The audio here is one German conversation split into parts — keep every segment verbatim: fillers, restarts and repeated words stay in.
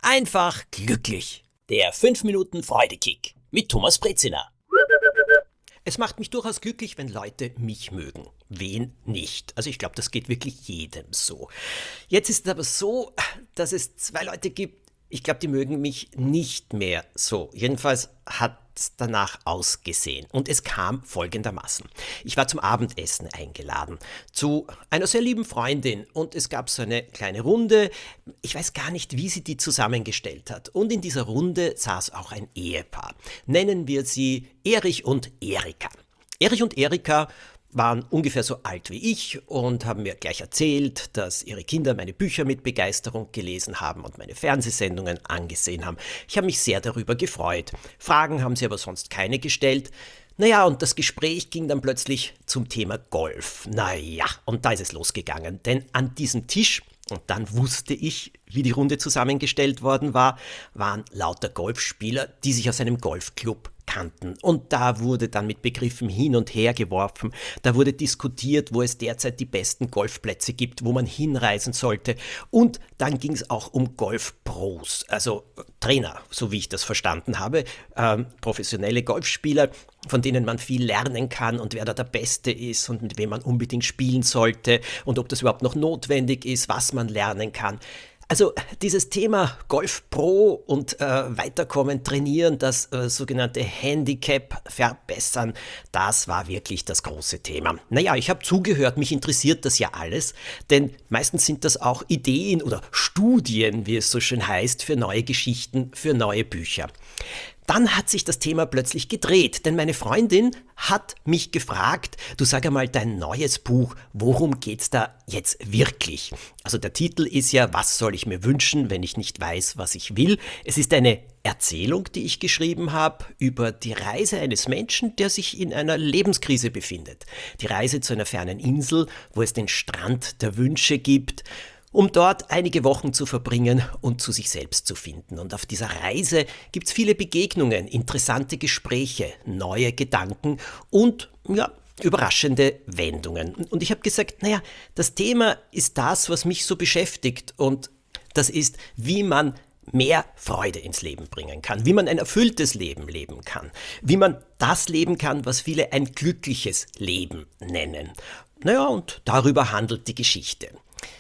einfach glücklich. Der fünf Minuten Freudekick mit Thomas Brezina. Es macht mich durchaus glücklich, wenn Leute mich mögen. Wen nicht? Also ich glaube, das geht wirklich jedem so. Jetzt ist es aber so, dass es zwei Leute gibt, ich glaube, die mögen mich nicht mehr so. Jedenfalls hat es danach ausgesehen. Und es kam folgendermaßen. Ich war zum Abendessen eingeladen zu einer sehr lieben Freundin und es gab so eine kleine Runde. Ich weiß gar nicht, wie sie die zusammengestellt hat. Und in dieser Runde saß auch ein Ehepaar. Nennen wir sie Erich und Erika. Erich und Erika waren ungefähr so alt wie ich und haben mir gleich erzählt, dass ihre Kinder meine Bücher mit Begeisterung gelesen haben und meine Fernsehsendungen angesehen haben. Ich habe mich sehr darüber gefreut. Fragen haben sie aber sonst keine gestellt. Naja, und das Gespräch ging dann plötzlich zum Thema Golf. Naja, und da ist es losgegangen, denn an diesem Tisch, und dann wusste ich, wie die Runde zusammengestellt worden war, waren lauter Golfspieler, die sich aus einem Golfclub kannten. Und da wurde dann mit Begriffen hin und her geworfen. Da wurde diskutiert, wo es derzeit die besten Golfplätze gibt, wo man hinreisen sollte. Und dann ging es auch um Golfpros, also Trainer, so wie ich das verstanden habe, ähm, professionelle Golfspieler, von denen man viel lernen kann und wer da der Beste ist und mit wem man unbedingt spielen sollte und ob das überhaupt noch notwendig ist, was man lernen kann. Also dieses Thema Golf Pro und äh, weiterkommen, trainieren, das äh, sogenannte Handicap verbessern, das war wirklich das große Thema. Naja, ich habe zugehört, mich interessiert das ja alles, denn meistens sind das auch Ideen oder Studien, wie es so schön heißt, für neue Geschichten, für neue Bücher. Dann hat sich das Thema plötzlich gedreht, denn meine Freundin hat mich gefragt, du sag einmal dein neues Buch, worum geht's da jetzt wirklich? Also der Titel ist ja, was soll ich mir wünschen, wenn ich nicht weiß, was ich will? Es ist eine Erzählung, die ich geschrieben habe, über die Reise eines Menschen, der sich in einer Lebenskrise befindet. Die Reise zu einer fernen Insel, wo es den Strand der Wünsche gibt, um dort einige Wochen zu verbringen und zu sich selbst zu finden. Und auf dieser Reise gibt es viele Begegnungen, interessante Gespräche, neue Gedanken und ja, überraschende Wendungen. Und ich habe gesagt, naja, das Thema ist das, was mich so beschäftigt und das ist, wie man mehr Freude ins Leben bringen kann, wie man ein erfülltes Leben leben kann, wie man das leben kann, was viele ein glückliches Leben nennen. Naja, und darüber handelt die Geschichte.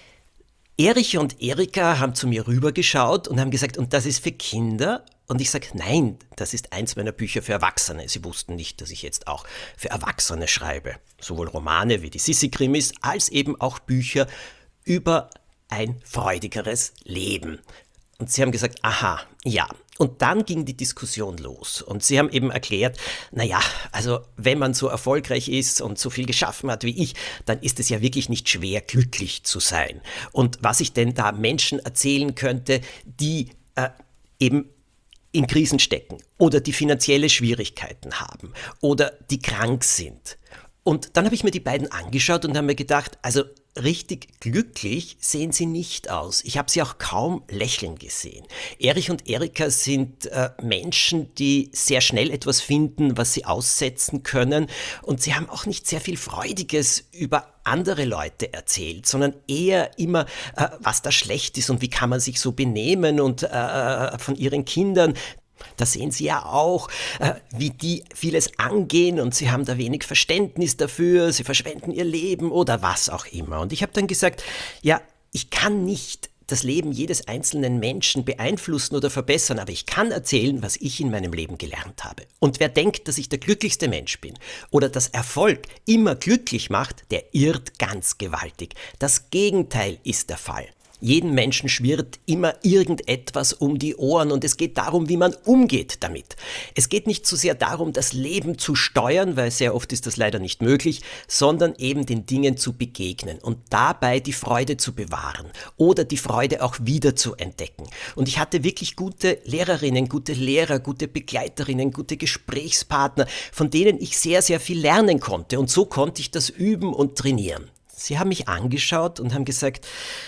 Erich und Erika haben zu mir rübergeschaut und haben gesagt, und das ist für Kinder? Und ich sage, nein, das ist eins meiner Bücher für Erwachsene. Sie wussten nicht, dass ich jetzt auch für Erwachsene schreibe. Sowohl Romane wie die Sissi-Krimis, als eben auch Bücher über ein freudigeres Leben. Und sie haben gesagt, aha, ja. Und dann ging die Diskussion los. Und sie haben eben erklärt, naja, also wenn man so erfolgreich ist und so viel geschaffen hat wie ich, dann ist es ja wirklich nicht schwer, glücklich zu sein. Und was ich denn da Menschen erzählen könnte, die äh, eben in Krisen stecken oder die finanzielle Schwierigkeiten haben oder die krank sind. Und dann habe ich mir die beiden angeschaut und habe mir gedacht, also richtig glücklich sehen sie nicht aus. Ich habe sie auch kaum lächeln gesehen. Erich und Erika sind äh, Menschen, die sehr schnell etwas finden, was sie aussetzen können. Und sie haben auch nicht sehr viel Freudiges über andere Leute erzählt, sondern eher immer, äh, was da schlecht ist und wie kann man sich so benehmen und äh, von ihren Kindern. Da sehen Sie ja auch, äh, wie die vieles angehen und sie haben da wenig Verständnis dafür, sie verschwenden ihr Leben oder was auch immer. Und ich habe dann gesagt, ja, ich kann nicht das Leben jedes einzelnen Menschen beeinflussen oder verbessern, aber ich kann erzählen, was ich in meinem Leben gelernt habe. Und wer denkt, dass ich der glücklichste Mensch bin oder dass Erfolg immer glücklich macht, der irrt ganz gewaltig. Das Gegenteil ist der Fall. Jedem Menschen schwirrt immer irgendetwas um die Ohren und es geht darum, wie man umgeht damit. Es geht nicht so sehr darum, das Leben zu steuern, weil sehr oft ist das leider nicht möglich, sondern eben den Dingen zu begegnen und dabei die Freude zu bewahren oder die Freude auch wieder zu entdecken. Und ich hatte wirklich gute Lehrerinnen, gute Lehrer, gute Begleiterinnen, gute Gesprächspartner, von denen ich sehr, sehr viel lernen konnte und so konnte ich das üben und trainieren. Sie haben mich angeschaut und haben gesagt,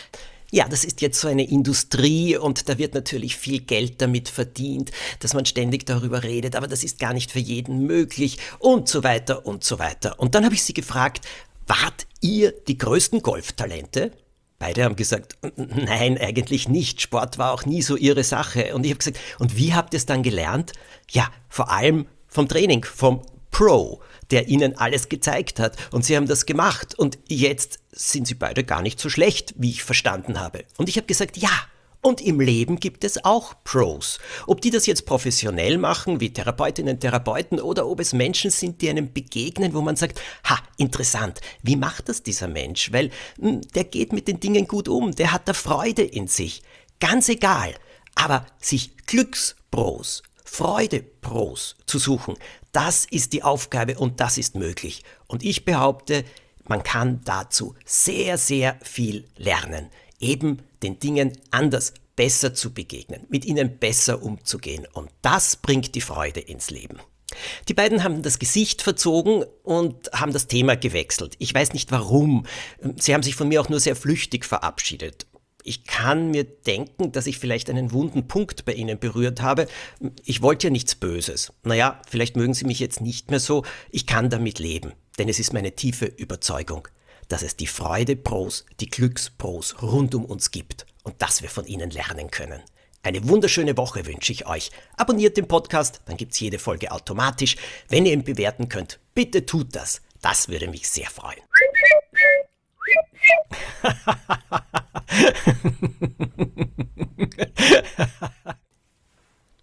ja, das ist jetzt so eine Industrie und da wird natürlich viel Geld damit verdient, dass man ständig darüber redet, aber das ist gar nicht für jeden möglich und so weiter und so weiter. Und dann habe ich sie gefragt, wart ihr die größten Golftalente? Beide haben gesagt, nein, eigentlich nicht. Sport war auch nie so ihre Sache. Und ich habe gesagt, und wie habt ihr es dann gelernt? Ja, vor allem vom Training, vom Pro, der ihnen alles gezeigt hat. Und sie haben das gemacht. Und jetzt sind sie beide gar nicht so schlecht, wie ich verstanden habe. Und ich habe gesagt, ja, und im Leben gibt es auch Pros. Ob die das jetzt professionell machen, wie Therapeutinnen, Therapeuten, oder ob es Menschen sind, die einem begegnen, wo man sagt, ha, interessant, wie macht das dieser Mensch? Weil mh, der geht mit den Dingen gut um, der hat da Freude in sich. Ganz egal. Aber sich Glückspros, Freudepros zu suchen, das ist die Aufgabe und das ist möglich. Und ich behaupte, man kann dazu sehr, sehr viel lernen. Eben den Dingen anders, besser zu begegnen, mit ihnen besser umzugehen. Und das bringt die Freude ins Leben. Die beiden haben das Gesicht verzogen und haben das Thema gewechselt. Ich weiß nicht warum. Sie haben sich von mir auch nur sehr flüchtig verabschiedet. Ich kann mir denken, dass ich vielleicht einen wunden Punkt bei Ihnen berührt habe. Ich wollte ja nichts Böses. Naja, vielleicht mögen Sie mich jetzt nicht mehr so. Ich kann damit leben, denn es ist meine tiefe Überzeugung, dass es die Freude-Pros, die Glücks-Pros rund um uns gibt und dass wir von ihnen lernen können. Eine wunderschöne Woche wünsche ich euch. Abonniert den Podcast, dann gibt es jede Folge automatisch. Wenn ihr ihn bewerten könnt, bitte tut das. Das würde mich sehr freuen.